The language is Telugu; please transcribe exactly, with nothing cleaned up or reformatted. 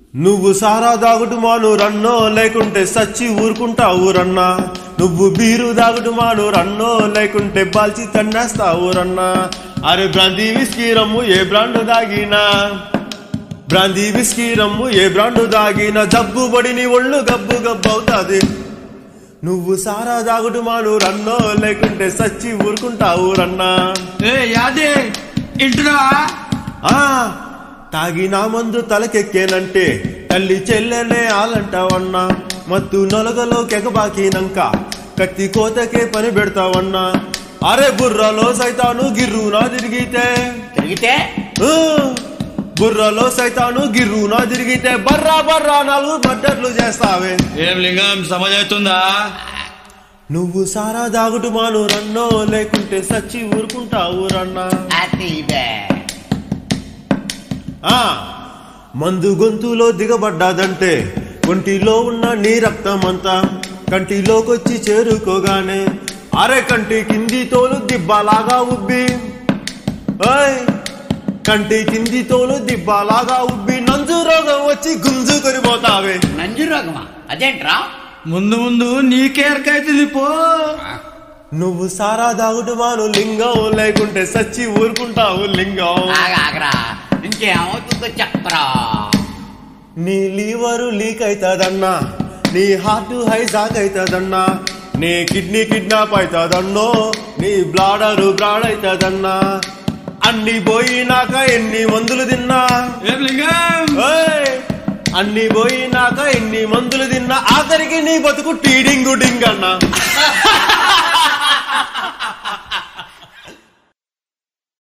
నువ్వు సారా దాగుడు మాను రన్నో లేకుంటే సచ్చి ఊరుకుంటావు రన్నా. నువ్వు బీరు దాగుడు మాను రన్నో లేకుంటే బాల్చి తన్నేస్తావు రన్నా. అరే బ్రాందీ విస్కీ రమ్ము ఏ బ్రాండ్ దాగినా, బ్రాందీ విస్కీ రమ్ము ఏ బ్రాండ్ దాగినా జబ్బు పడిని ఒళ్ళు గబ్బు గబ్బు అవుతాది. నువ్వు సారా దాగుడు మాను రన్నో లేకుంటే సచ్చి ఊరుకుంటావు రన్నా. ఏ యాదే ఇంటున్నా ఆ తాగినా మందు తలకెక్కేనంటే తల్లి చెల్లెనే ఆలంటావన్నా. మత్తు నొలగలో కెగబాకినంక కత్తి కోతకే పని పెడతావన్నా. అరే బుర్రలో సైతాను గిర్రునా తిరిగితే తిరిగితే బుర్రలో సైతాను గిర్రునా తిరిగితే బర్రా బర్రా నాలుగు మద్దట్లు చేస్తావే. ఏం లింగం సమజవుతుందా? నువ్వు సారా దాగుడు మాను రన్నో లేకుంటే సచ్చి ఊరుకుంటావు రన్నా. ఆ మందు గొంతులో దిగబడ్డాదంటే ఒంటిలో ఉన్న నీ రక్తమంతా కంటిలోకొచ్చి చేరుకోగానే అరే కంటి కింది తోలు దిబ్బలాగా ఉబ్బి, కంటి కింది తోలు దిబ్బలాగా ఉబ్బి నంజు రోగం వచ్చి గుంజుకొని పోతావే. నంజు రోగమా? అదేంట్రా? ముందు ముందు నీకేరకైతుంది పో. నువ్వు సారా దాగుడు మాను లింగం లేకుంటే సచ్చి ఊరుకుంటావు లింగం. ఆగరా ఇంకేమవుతుందో చెప్పరా. నీ లీవరు లీక్ అవుతుందన్నా, నీ హార్ట్ హైజాక్ అవుతుందన్నా, నీ కిడ్నీ కిడ్నాప్ అవుతుందన్నో, నీ బ్లాడరు బ్రాడ్ అవుతుందన్నా. అన్ని పోయినాక ఎన్ని మందులు తిన్నా, ఏం లింగం అన్ని పోయినాక ఎన్ని మందులు తిన్నా ఆఖరికి నీ బతుకు టీడింగు డింగ్ అన్నా.